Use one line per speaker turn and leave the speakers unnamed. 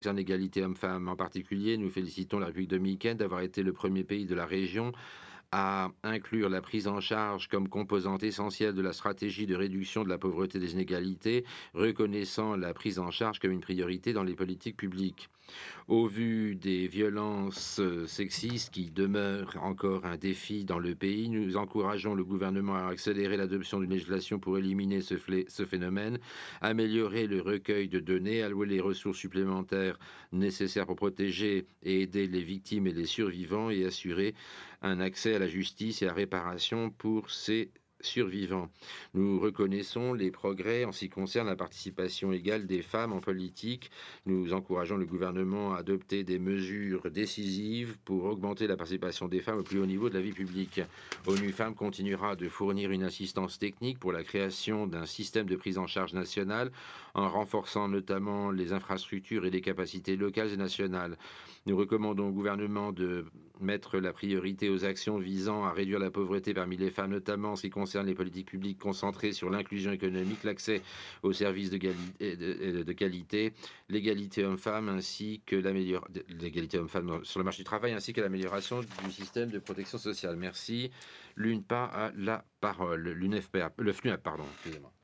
concerne l'égalité hommes-femmes en particulier, nous félicitons la République dominicaine d'avoir été le premier pays de la région à inclure la prise en charge comme composante essentielle de la stratégie de réduction de la pauvreté et des inégalités, reconnaissant la prise en charge comme une priorité dans les politiques publiques. Au vu des violences sexistes qui demeurent encore un défi dans le pays, nous encourageons le gouvernement à accélérer l'adoption d'une législation pour éliminer ce phénomène, améliorer le recueil de données, allouer les ressources supplémentaires nécessaires pour protéger et aider les victimes et les survivants et assurer un accès à la justice et à la réparation pour ces survivants. Nous reconnaissons les progrès en ce qui concerne la participation égale des femmes en politique. Nous encourageons le gouvernement à adopter des mesures décisives pour augmenter la participation des femmes au plus haut niveau de la vie publique. ONU Femmes continuera de fournir une assistance technique pour la création d'un système de prise en charge national en renforçant notamment les infrastructures et les capacités locales et nationales. Nous recommandons au gouvernement de mettre la priorité aux actions visant à réduire la pauvreté parmi les femmes, notamment en ce qui concerne les politiques publiques concentrées sur l'inclusion économique, l'accès aux services de qualité, l'égalité hommes-femmes ainsi que l'égalité hommes-femmes sur le marché du travail ainsi que l'amélioration du système de protection sociale. Merci. L'UNPA a la parole. L'UNFPA, le FNUAP, pardon, excusez-moi.